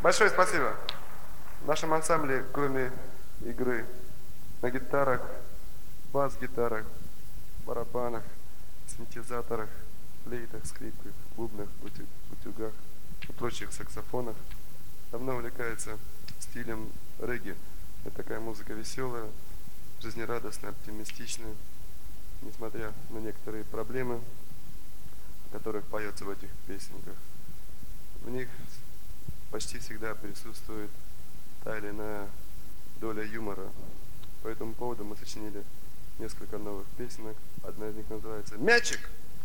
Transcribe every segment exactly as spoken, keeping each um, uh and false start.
Большое спасибо. В нашем ансамбле, кроме игры на гитарах, бас-гитарах, барабанах, синтезаторах, флейтах, скрипках, бубнах, утюгах и прочих саксофонах, давно увлекается стилем регги. Это такая музыка веселая, жизнерадостная, оптимистичная, несмотря на некоторые проблемы, о которых поется в этих песенках. В них почти всегда присутствует та или иная доля юмора. По этому поводу мы сочинили несколько новых песенок. Одна из них называется «Мячик».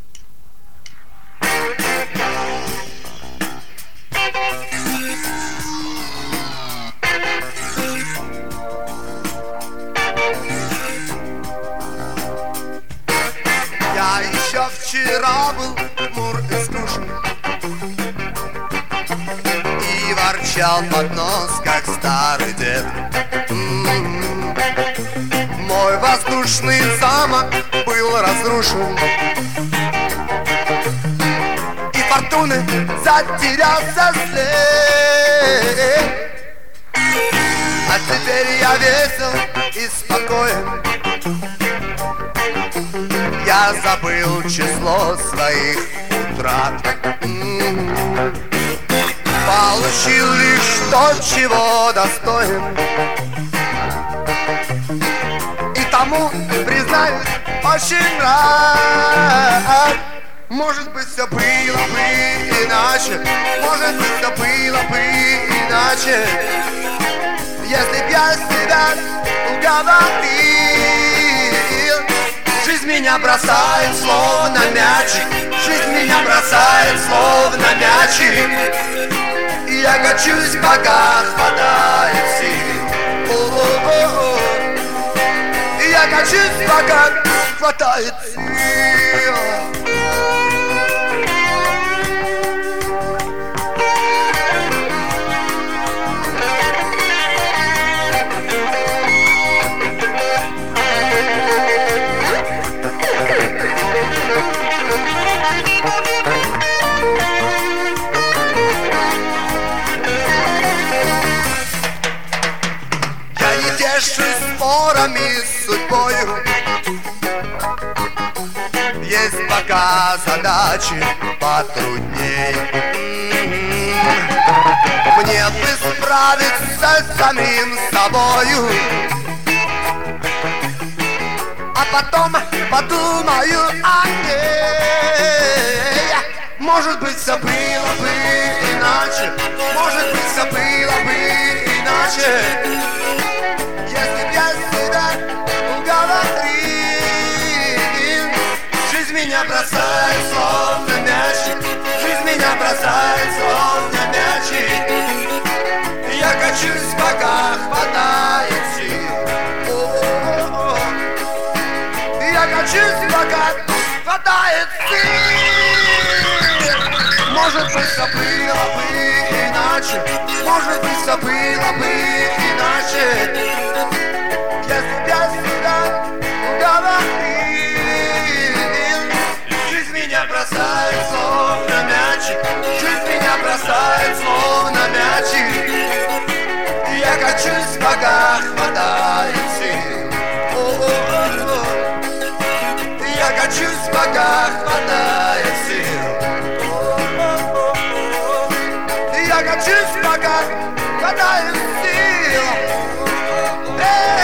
Я еще вчера был хмур и скучен и ворчал под нос, как старый дед. М-м-м. Мой воздушный замок был разрушен, и фортуны затерялся след. А теперь я весел и спокоен, я забыл число своих утрат. М-м-м. Получил лишь то, чего достоин, и тому, признаюсь, очень рад. Может быть, все было бы иначе, может быть, все было бы иначе, если б я себя уговорил. Жизнь меня бросает, словно мячик, жизнь меня бросает, словно мячик, и я качусь, пока хватает сил. О-о-о-о. И я качусь, пока хватает сил. Спорами с судьбою, есть пока задачи потрудней. Мне бы справиться с самим собою, а потом подумаю о ней. Может быть, все было бы иначе, может быть, все было бы иначе, если б я себя уговорил. Жизнь меня бросает, словно мячик, жизнь меня бросает, словно мячик, и я качусь, пока хватает сил. О-о-о-о. И я качусь, пока хватает сил. Может быть, все было бы иначе, может быть, все было бы иначе, если б я себя уговорил. Жизнь меня бросает, словно мячик, жизнь меня бросает, словно мячик, и я качусь, пока хватает сил. О-о-о-о. И я качусь, пока хватает сил. О-о-о-о. И я качусь, пока хватает сил. Эй!